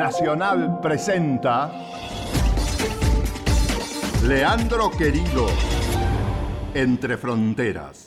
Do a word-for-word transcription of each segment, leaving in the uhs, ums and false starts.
Nacional presenta Leandro Querido, Entre Fronteras.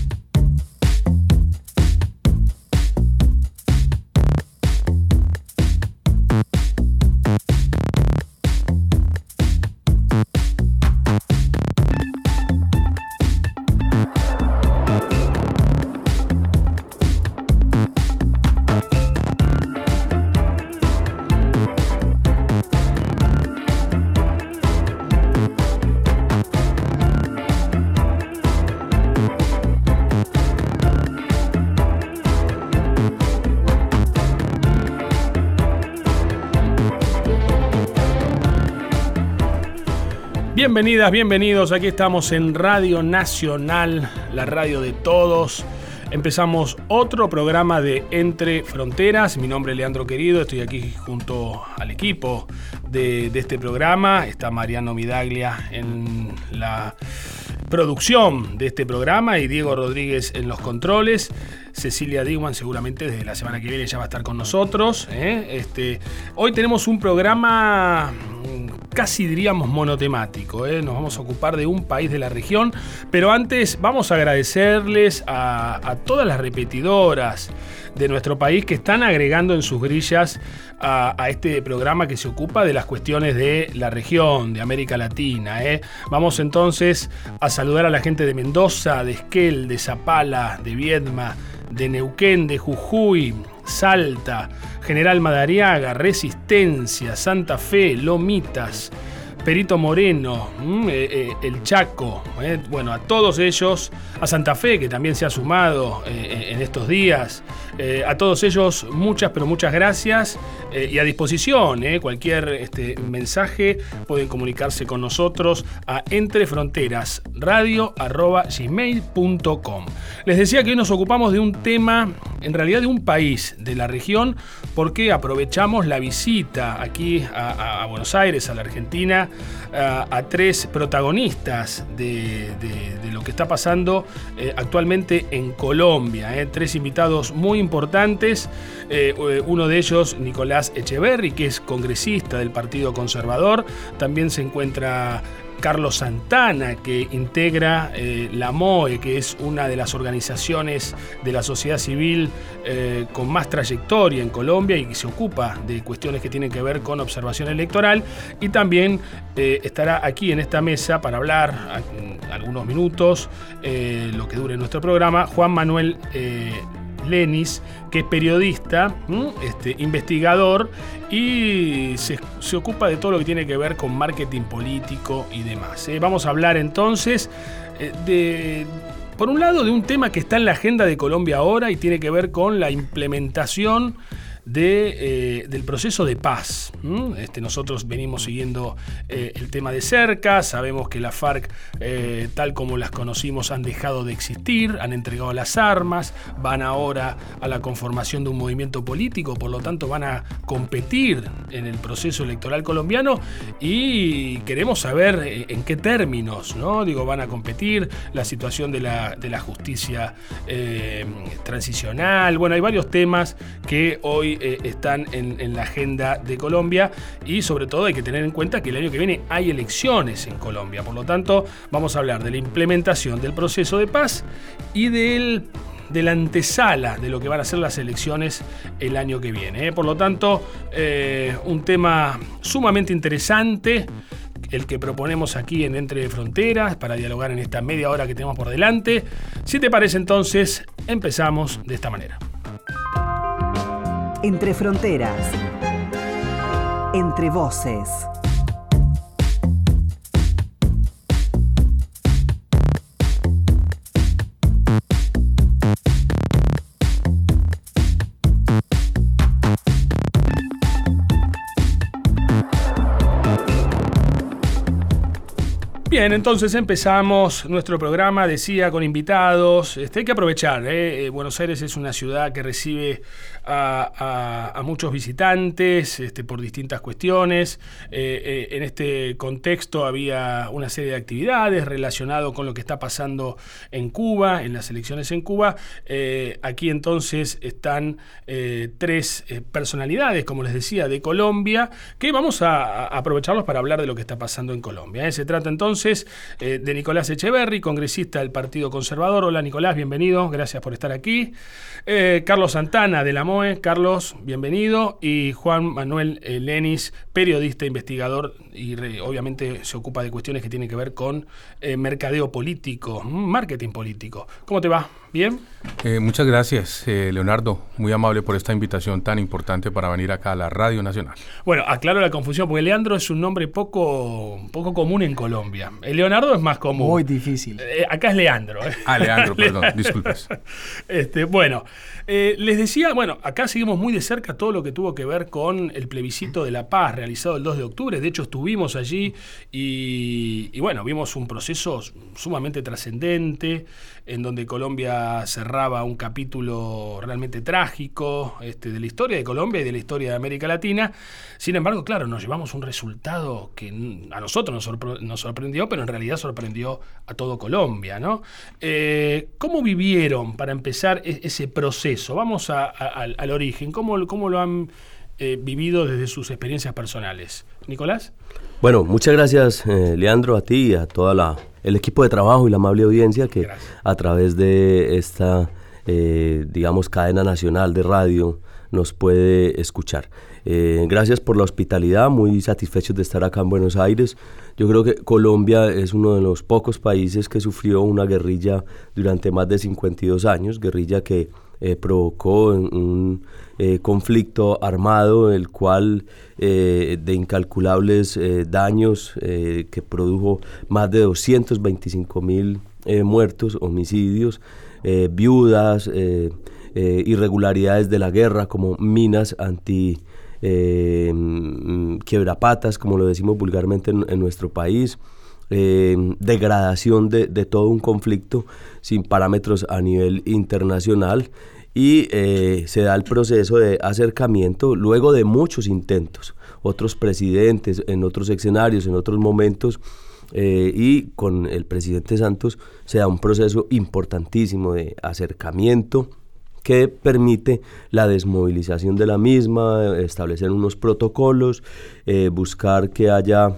Bienvenidas, bienvenidos, aquí estamos en Radio Nacional, la radio de todos. Empezamos otro programa de Entre Fronteras. Mi nombre es Leandro Querido, estoy aquí junto al equipo de, de este programa. Está Mariano Midaglia en la producción de este programa y Diego Rodríguez en los controles. Cecilia Digman seguramente desde la semana que viene ya va a estar con nosotros, ¿eh? Este, hoy tenemos un programa casi diríamos monotemático, ¿eh? Nos vamos a ocupar de un país de la región, pero antes vamos a agradecerles a, a todas las repetidoras de nuestro país que están agregando en sus grillas a, a este programa que se ocupa de las cuestiones de la región, de América Latina, ¿eh? Vamos entonces a saludar a la gente de Mendoza, de Esquel, de Zapala, de Viedma, de Neuquén, de Jujuy, Salta, General Madariaga, Resistencia, Santa Fe, Lomitas, Perito Moreno, eh, eh, El Chaco, eh, bueno, a todos ellos, a Santa Fe, que también se ha sumado eh, en estos días, eh, a todos ellos muchas, pero muchas gracias, eh, y a disposición, eh, cualquier este, mensaje pueden comunicarse con nosotros a entrefronterasradio arroba gmail punto com. Les decía que hoy nos ocupamos de un tema, en realidad de un país de la región, porque aprovechamos la visita aquí a, a Buenos Aires, a la Argentina, a, a tres protagonistas de, de, de lo que está pasando eh, actualmente en Colombia, eh, tres invitados muy importantes, eh, uno de ellos Nicolás Echeverri, que es congresista del Partido Conservador. También se encuentra Carlos Santana, que integra eh, la M O E, que es una de las organizaciones de la sociedad civil eh, con más trayectoria en Colombia y que se ocupa de cuestiones que tienen que ver con observación electoral. Y también eh, estará aquí en esta mesa para hablar a, algunos minutos, eh, lo que dure nuestro programa, Juan Manuel eh, Lenis, que es periodista, este, investigador y se, se ocupa de todo lo que tiene que ver con marketing político y demás. ¿eh? Vamos a hablar entonces eh, de, por un lado, de un tema que está en la agenda de Colombia ahora y tiene que ver con la implementación De, eh, del proceso de paz. ¿Mm? Este, nosotros venimos siguiendo eh, el tema de cerca, sabemos que la FARC, eh, tal como las conocimos, han dejado de existir, han entregado las armas, van ahora a la conformación de un movimiento político, por lo tanto van a competir en el proceso electoral colombiano y queremos saber eh, en qué términos, ¿no? Digo, van a competir, la situación de la, de la justicia eh, transicional, bueno, hay varios temas que hoy Eh, están en, en la agenda de Colombia y sobre todo hay que tener en cuenta que el año que viene hay elecciones en Colombia. Por lo tanto, vamos a hablar de la implementación del proceso de paz y del, de la antesala de lo que van a ser las elecciones el año que viene. ¿eh? Por lo tanto, eh, un tema sumamente interesante, el que proponemos aquí en Entre Fronteras para dialogar en esta media hora que tenemos por delante. Si te parece, entonces, empezamos de esta manera. Entre Fronteras, entre voces. Bien, entonces empezamos nuestro programa, decía, con invitados. Este, hay que aprovechar, ¿eh? Buenos Aires es una ciudad que recibe a, a, a muchos visitantes este, por distintas cuestiones. Eh, eh, en este contexto había una serie de actividades relacionadas con lo que está pasando en Cuba, en las elecciones en Cuba. Eh, aquí entonces están eh, tres eh, personalidades, como les decía, de Colombia, que vamos a, a aprovecharlos para hablar de lo que está pasando en Colombia. ¿eh? Se trata entonces eh, de Nicolás Echeverri, congresista del Partido Conservador. Hola Nicolás, bienvenido, gracias por estar aquí. Eh, Carlos Santana de la M O E. Carlos, bienvenido. Y Juan Manuel eh, Lenis, periodista, investigador y re, obviamente se ocupa de cuestiones que tienen que ver con eh, mercadeo político, marketing político. ¿Cómo te va? ¿Bien? Eh, muchas gracias, eh, Leonardo. Muy amable por esta invitación tan importante para venir acá a la Radio Nacional. Bueno, aclaro la confusión, porque Leandro es un nombre poco, poco común en Colombia. El Leonardo es más común. Muy difícil. Eh, acá es Leandro. ¿eh? Ah, Leandro, perdón, disculpes. Este, bueno, eh, les decía, bueno, acá seguimos muy de cerca todo lo que tuvo que ver con el plebiscito de la paz realizado el dos de octubre. De hecho, estuvimos allí y, y bueno, vimos un proceso sumamente trascendente en donde Colombia cerraba un capítulo realmente trágico este, de la historia de Colombia y de la historia de América Latina. Sin embargo, claro, nos llevamos un resultado que a nosotros nos, sorpre- nos sorprendió, pero en realidad sorprendió a todo Colombia, ¿no? Eh, ¿Cómo vivieron, para empezar, e- ese proceso? Vamos a, a, al, al origen. ¿Cómo, cómo lo han eh, vivido desde sus experiencias personales? ¿Nicolás? Bueno, muchas gracias, eh, Leandro, a ti y a todo el equipo de trabajo y la amable audiencia que gracias. A través de esta, eh, digamos, cadena nacional de radio nos puede escuchar. Eh, gracias por la hospitalidad, muy satisfechos de estar acá en Buenos Aires. Yo creo que Colombia es uno de los pocos países que sufrió una guerrilla durante más de cincuenta y dos años, guerrilla que eh, provocó un eh, conflicto armado, el cual eh, de incalculables eh, daños, eh, que produjo más de doscientos veinticinco mil eh, muertos, homicidios, eh, viudas, eh, eh, irregularidades de la guerra como minas anti Eh, quiebrapatas, como lo decimos vulgarmente en, en nuestro país, eh, degradación de, de todo un conflicto sin parámetros a nivel internacional, y eh, se da el proceso de acercamiento luego de muchos intentos, otros presidentes en otros escenarios, en otros momentos, eh, y con el presidente Santos se da un proceso importantísimo de acercamiento que permite la desmovilización de la misma, establecer unos protocolos, eh, buscar que haya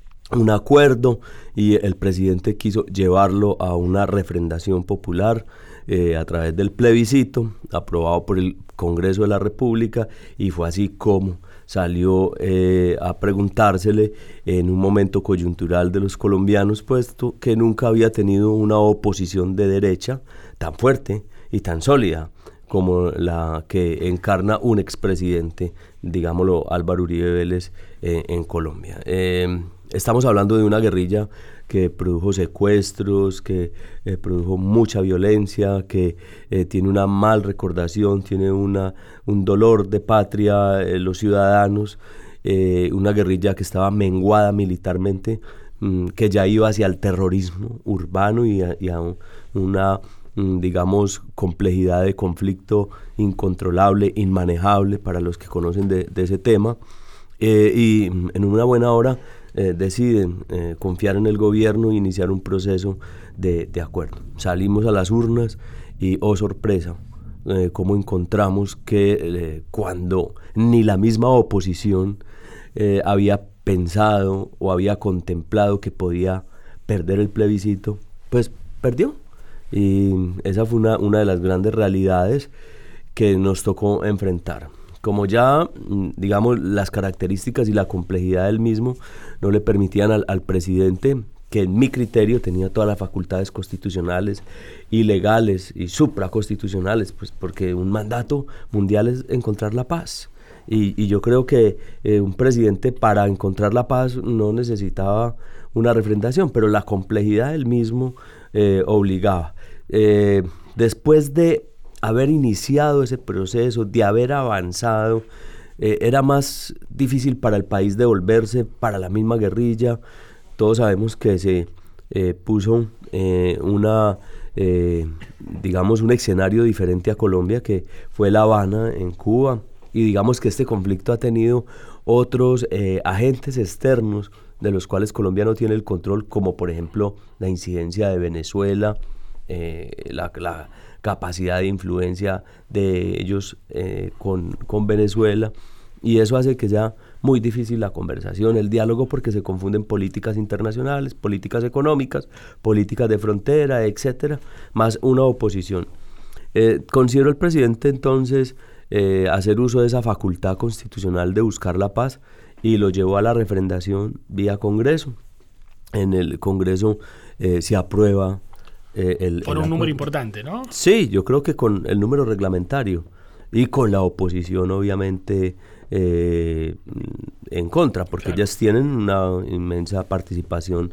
un acuerdo, y el presidente quiso llevarlo a una refrendación popular eh, a través del plebiscito aprobado por el Congreso de la República, y fue así como salió eh, a preguntársele en un momento coyuntural de los colombianos, puesto que nunca había tenido una oposición de derecha tan fuerte y tan sólida como la que encarna un expresidente, digámoslo, Álvaro Uribe Vélez, eh, en Colombia. Eh, estamos hablando de una guerrilla que produjo secuestros, que eh, produjo mucha violencia, que eh, tiene una mal recordación, tiene una, un dolor de patria, eh, los ciudadanos, eh, una guerrilla que estaba menguada militarmente, mmm, que ya iba hacia el terrorismo urbano y a, y a un, una digamos, complejidad de conflicto incontrolable, inmanejable para los que conocen de, de ese tema, eh, y en una buena hora eh, deciden eh, confiar en el gobierno e iniciar un proceso de, de acuerdo. Salimos a las urnas y, oh sorpresa, eh, cómo encontramos que eh, cuando ni la misma oposición eh, había pensado o había contemplado que podía perder el plebiscito, pues perdió. Y esa fue una, una de las grandes realidades que nos tocó enfrentar. Como ya, digamos, las características y la complejidad del mismo no le permitían al, al presidente, que en mi criterio tenía todas las facultades constitucionales y legales y supraconstitucionales, pues porque un mandato mundial es encontrar la paz. Y, y yo creo que eh, un presidente, para encontrar la paz, no necesitaba una refrendación, pero la complejidad del mismo eh, obligaba. Eh, después de haber iniciado ese proceso, de haber avanzado, eh, era más difícil para el país devolverse, para la misma guerrilla. Todos sabemos que se eh, puso eh, una, eh, digamos, un escenario diferente a Colombia, que fue La Habana en Cuba, y digamos que este conflicto ha tenido otros eh, agentes externos de los cuales Colombia no tiene el control, como por ejemplo la incidencia de Venezuela, eh, la, la capacidad de influencia de ellos eh, con, con Venezuela, y eso hace que sea muy difícil la conversación, el diálogo, porque se confunden políticas internacionales, políticas económicas, políticas de frontera, etcétera, más una oposición. Eh, considero el presidente entonces eh, hacer uso de esa facultad constitucional de buscar la paz, y lo llevó a la refrendación vía Congreso. En el Congreso eh, se aprueba eh, el... Por el un acuerdo. número importante, ¿no? Sí, yo creo que con el número reglamentario y con la oposición obviamente eh, en contra, porque claro. ellas tienen una inmensa participación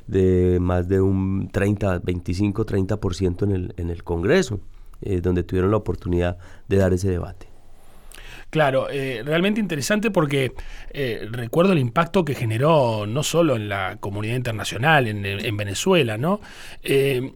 de más de un treinta, veinticinco, treinta por ciento en el, en el Congreso, eh, donde tuvieron la oportunidad de dar ese debate. Claro, eh, realmente interesante porque eh, recuerdo el impacto que generó no solo en la comunidad internacional, en, en Venezuela, ¿no? Eh,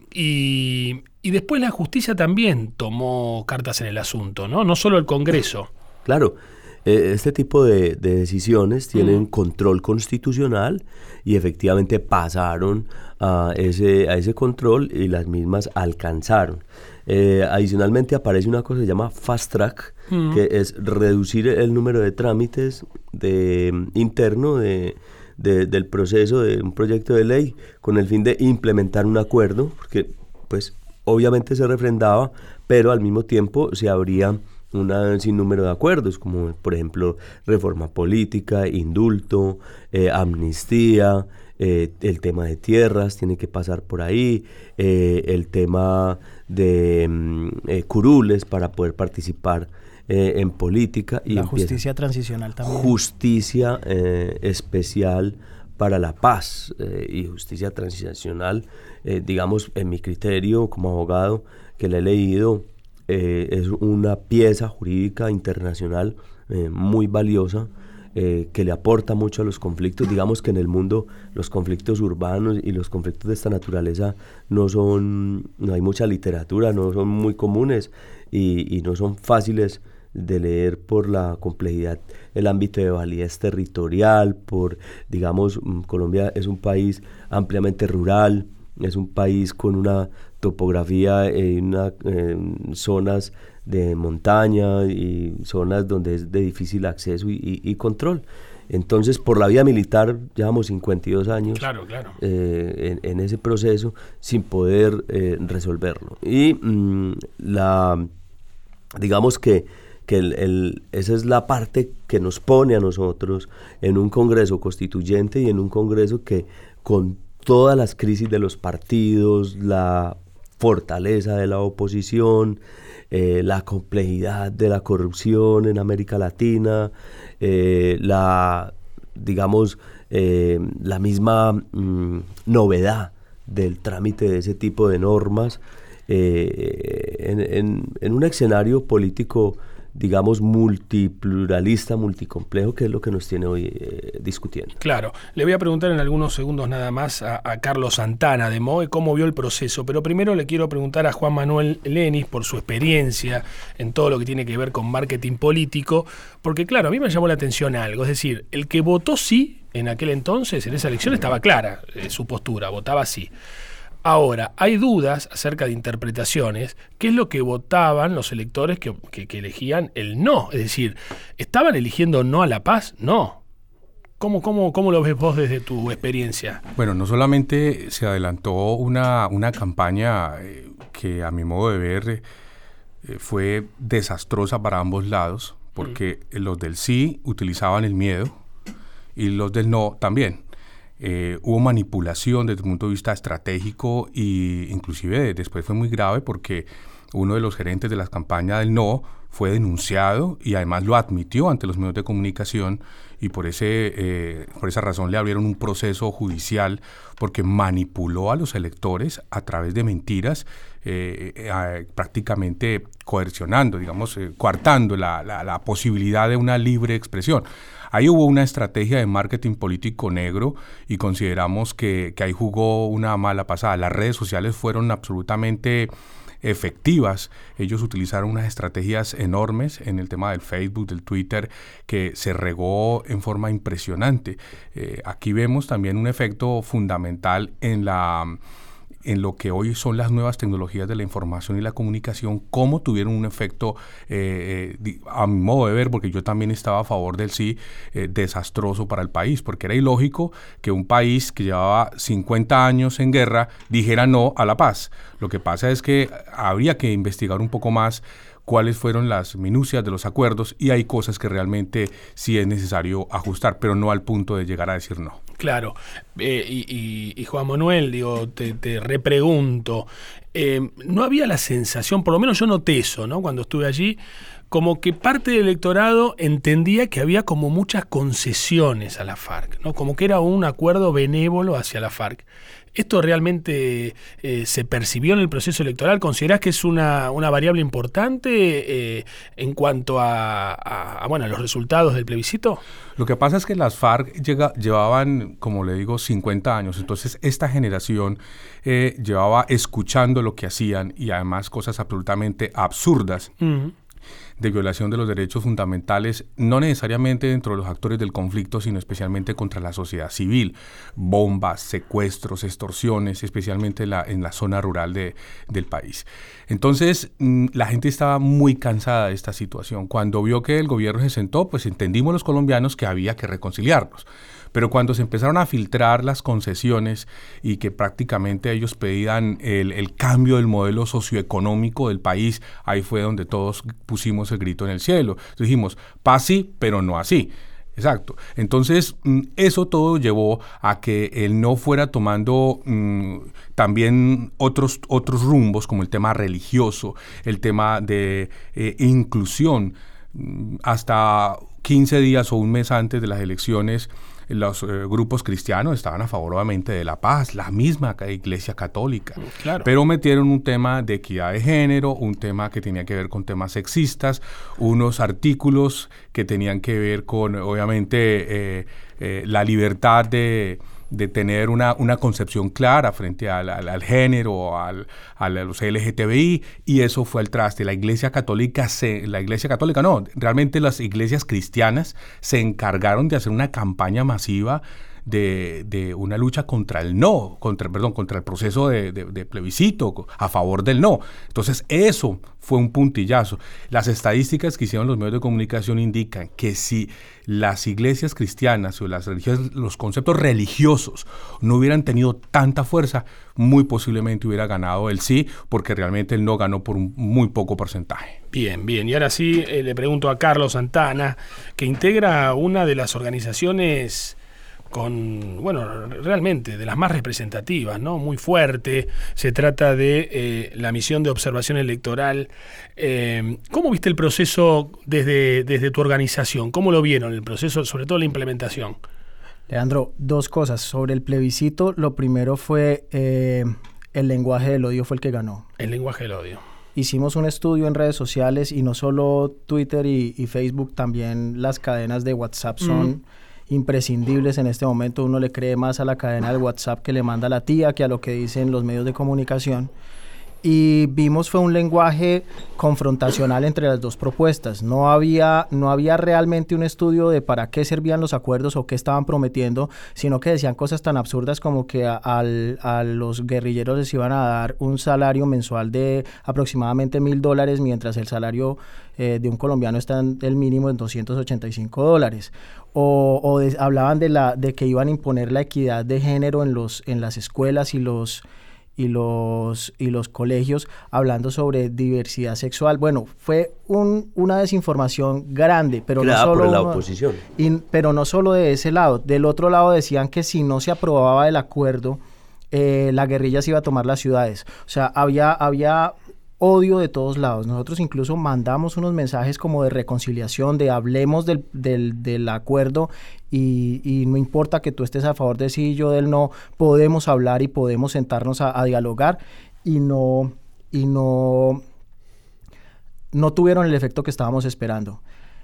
y, y después la justicia también tomó cartas en el asunto, ¿no? No solo el Congreso. Claro, eh, este tipo de, de decisiones tienen mm. control constitucional, y efectivamente pasaron a ese, a ese control, y las mismas alcanzaron. Eh, adicionalmente aparece una cosa que se llama fast track, mm. que es reducir el número de trámites de, interno de, de, del proceso de un proyecto de ley, con el fin de implementar un acuerdo, porque pues obviamente se refrendaba, pero al mismo tiempo se abría un sinnúmero de acuerdos, como por ejemplo reforma política, indulto, eh, amnistía, eh, el tema de tierras tiene que pasar por ahí, eh, el tema de eh, curules para poder participar eh, en política. Y la justicia transicional también. Justicia eh, especial para la paz eh, y justicia transicional, eh, digamos, en mi criterio como abogado que le he leído, eh, es una pieza jurídica internacional eh, muy valiosa, eh, que le aporta mucho a los conflictos. Digamos que en el mundo los conflictos urbanos y los conflictos de esta naturaleza no son, no hay mucha literatura, no son muy comunes y, y no son fáciles de leer por la complejidad, el ámbito de validez territorial, por, digamos, Colombia es un país ampliamente rural, es un país con una topografía en una, eh, zonas de montaña y zonas donde es de difícil acceso y, y, y control. Entonces, por la vía militar, llevamos cincuenta y dos años claro, claro. Eh, en, en ese proceso sin poder eh, resolverlo. Y mmm, la, digamos que que el, el, esa es la parte que nos pone a nosotros en un Congreso constituyente y en un Congreso que, con todas las crisis de los partidos, la fortaleza de la oposición, eh, la complejidad de la corrupción en América Latina, eh, la, digamos, eh, la misma mmm, novedad del trámite de ese tipo de normas, eh, en, en, en un escenario político, digamos, multipluralista, multicomplejo, que es lo que nos tiene hoy eh, discutiendo. Claro. Le voy a preguntar en algunos segundos nada más a, a Carlos Santana de M O E cómo vio el proceso, pero primero le quiero preguntar a Juan Manuel Lenis por su experiencia en todo lo que tiene que ver con marketing político, porque claro, a mí me llamó la atención algo, es decir, el que votó sí en aquel entonces, en esa elección estaba clara eh, su postura, votaba sí. Ahora, hay dudas acerca de interpretaciones, qué es lo que votaban los electores que, que, que elegían el no. Es decir, ¿estaban eligiendo no a la paz? No. ¿Cómo, cómo, cómo lo ves vos desde tu experiencia? Bueno, no solamente se adelantó una, una campaña eh, que a mi modo de ver eh, fue desastrosa para ambos lados, porque mm. los del sí utilizaban el miedo y los del no también. Eh, hubo manipulación desde el punto de vista estratégico e inclusive después fue muy grave porque uno de los gerentes de la campaña del no, fue denunciado y además lo admitió ante los medios de comunicación y por, ese, eh, por esa razón le abrieron un proceso judicial porque manipuló a los electores a través de mentiras, eh, eh, prácticamente coercionando, digamos, eh, coartando la, la, la posibilidad de una libre expresión. Ahí hubo una estrategia de marketing político negro y consideramos que, que ahí jugó una mala pasada. Las redes sociales fueron absolutamente efectivas. Ellos utilizaron unas estrategias enormes en el tema del Facebook, del Twitter, que se regó en forma impresionante. Eh, aquí vemos también un efecto fundamental en la... en lo que hoy son las nuevas tecnologías de la información y la comunicación, cómo tuvieron un efecto, eh, eh, a mi modo de ver, porque yo también estaba a favor del sí, eh, desastroso para el país, porque era ilógico que un país que llevaba cincuenta años en guerra dijera no a la paz. Lo que pasa es que habría que investigar un poco más cuáles fueron las minucias de los acuerdos y hay cosas que realmente sí es necesario ajustar, pero no al punto de llegar a decir no. Claro, eh, y, y, y Juan Manuel, digo, te, te repregunto, eh, ¿no había la sensación, por lo menos yo noté eso, ¿no? Cuando estuve allí, como que parte del electorado entendía que había como muchas concesiones a la FARC, ¿no? Como que era un acuerdo benévolo hacia la FARC. ¿Esto realmente eh, se percibió en el proceso electoral? ¿Considerás que es una, una variable importante eh, en cuanto a, a, a, bueno, a los resultados del plebiscito? Lo que pasa es que las FARC llega, llevaban, como le digo, cincuenta años. Entonces, esta generación eh, llevaba escuchando lo que hacían y además cosas absolutamente absurdas. Uh-huh. De violación de los derechos fundamentales, no necesariamente dentro de los actores del conflicto, sino especialmente contra la sociedad civil. Bombas, secuestros, extorsiones, especialmente la, en la zona rural de, del país. Entonces, mmm, la gente estaba muy cansada de esta situación. Cuando vio que el gobierno se sentó, pues entendimos los colombianos que había que reconciliarnos. Pero cuando se empezaron a filtrar las concesiones y que prácticamente ellos pedían el, el cambio del modelo socioeconómico del país, ahí fue donde todos pusimos el grito en el cielo. Entonces dijimos, paz sí, pero no así. Exacto. Entonces, eso todo llevó a que él no fuera tomando mmm, también otros, otros rumbos, como el tema religioso, el tema de eh, inclusión. Hasta quince días o un mes antes de las elecciones, los eh, grupos cristianos estaban a favor obviamente de la paz, la misma Iglesia Católica, claro. Pero metieron un tema de equidad de género, un tema que tenía que ver con temas sexistas, unos artículos que tenían que ver con obviamente eh, eh, la libertad de, de tener una, una concepción clara frente al, al, al género, al, a los L G T B I, y eso fue al traste. La Iglesia Católica, se, la Iglesia Católica no, realmente las iglesias cristianas se encargaron de hacer una campaña masiva de, de una lucha contra el no, contra, perdón, contra el proceso de, de, de plebiscito, a favor del no. Entonces eso fue un puntillazo. Las estadísticas que hicieron los medios de comunicación indican que si las iglesias cristianas o las religiones, los conceptos religiosos no hubieran tenido tanta fuerza, muy posiblemente hubiera ganado el sí, porque realmente el no ganó por un muy poco porcentaje. Bien, bien. Y ahora sí eh, le pregunto a Carlos Santana, que integra una de las organizaciones con, bueno, realmente de las más representativas, ¿no? Muy fuerte. Se trata de eh, la misión de observación electoral. Eh, ¿Cómo viste el proceso desde, desde tu organización? ¿Cómo lo vieron el proceso, sobre todo la implementación? Leandro, dos cosas. Sobre el plebiscito, lo primero fue eh, el lenguaje del odio fue el que ganó. El lenguaje del odio. Hicimos un estudio en redes sociales y no solo Twitter y, y Facebook, también las cadenas de WhatsApp son mm. imprescindibles en este momento. Uno le cree más a la cadena de WhatsApp que le manda la tía que a lo que dicen los medios de comunicación. Y vimos fue un lenguaje confrontacional entre las dos propuestas. No había, no había realmente un estudio de para qué servían los acuerdos o qué estaban prometiendo, sino que decían cosas tan absurdas como que a, al, a los guerrilleros les iban a dar un salario mensual de aproximadamente mil dólares, mientras el salario eh, de un colombiano está en el mínimo en doscientos ochenta y cinco dólares. O, o de, hablaban de, la, de que iban a imponer la equidad de género en, los, en las escuelas y los... y los y los colegios, hablando sobre diversidad sexual. Bueno, fue un, una desinformación grande, pero Creada no solo por la uno, oposición. Y, pero no solo de ese lado. Del otro lado decían que si no se aprobaba el acuerdo, eh, la guerrilla se iba a tomar las ciudades. O sea, había había odio de todos lados. Nosotros incluso mandamos unos mensajes como de reconciliación, de hablemos del, del, del acuerdo y, y no importa que tú estés a favor de sí y yo del no, podemos hablar y podemos sentarnos a, a dialogar y no, y no, no tuvieron el efecto que estábamos esperando.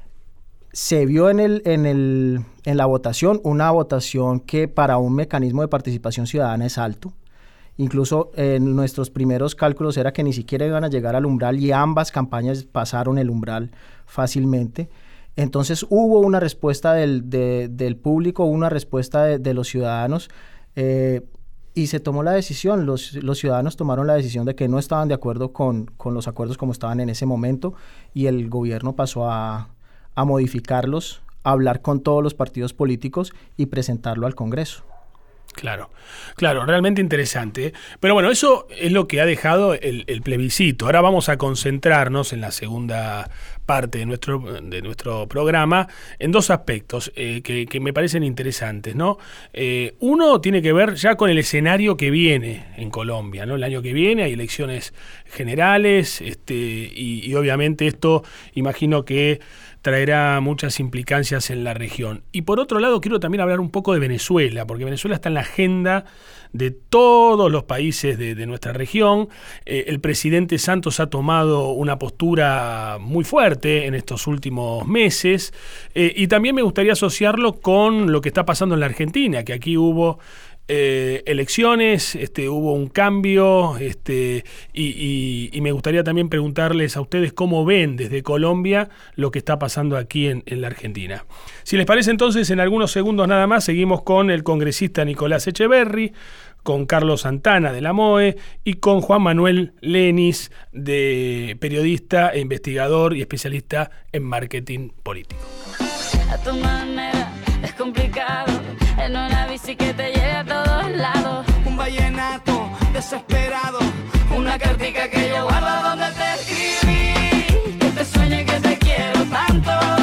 Se vio en, el, en, el, en la votación, una votación que para un mecanismo de participación ciudadana es alto. Incluso en nuestros primeros cálculos era que ni siquiera iban a llegar al umbral y ambas campañas pasaron el umbral fácilmente. Entonces hubo una respuesta del, de, del público, una respuesta de, de los ciudadanos eh, y se tomó la decisión. Los, los ciudadanos tomaron la decisión de que no estaban de acuerdo con, con los acuerdos como estaban en ese momento y el gobierno pasó a... a modificarlos, a hablar con todos los partidos políticos y presentarlo al Congreso. Claro, claro, realmente interesante. Pero bueno, eso es lo que ha dejado el, el plebiscito. Ahora vamos a concentrarnos en la segunda parte de nuestro, de nuestro programa en dos aspectos eh, que, que me parecen interesantes, ¿no? Eh, uno tiene que ver ya con el escenario que viene en Colombia, ¿no? El año que viene hay elecciones generales este, y, y obviamente esto imagino que traerá muchas implicancias en la región. Y por otro lado, quiero también hablar un poco de Venezuela, porque Venezuela está en la agenda de todos los países de, de nuestra región. Eh, el presidente Santos ha tomado una postura muy fuerte en estos últimos meses, eh, y también me gustaría asociarlo con lo que está pasando en la Argentina, que aquí hubo Eh, elecciones, este, hubo un cambio este, y, y, y me gustaría también preguntarles a ustedes cómo ven desde Colombia lo que está pasando aquí en, en la Argentina. Si les parece, entonces, en algunos segundos nada más seguimos con el congresista Nicolás Echeverri, con Carlos Santana de la M O E y con Juan Manuel Lenis, de periodista e investigador y especialista en marketing político. A tu manera es complicado, en una bici que te llega a todos lados. Un vallenato desesperado, una cartica que yo guardo donde te escribí, Que te sueñe que te quiero tanto.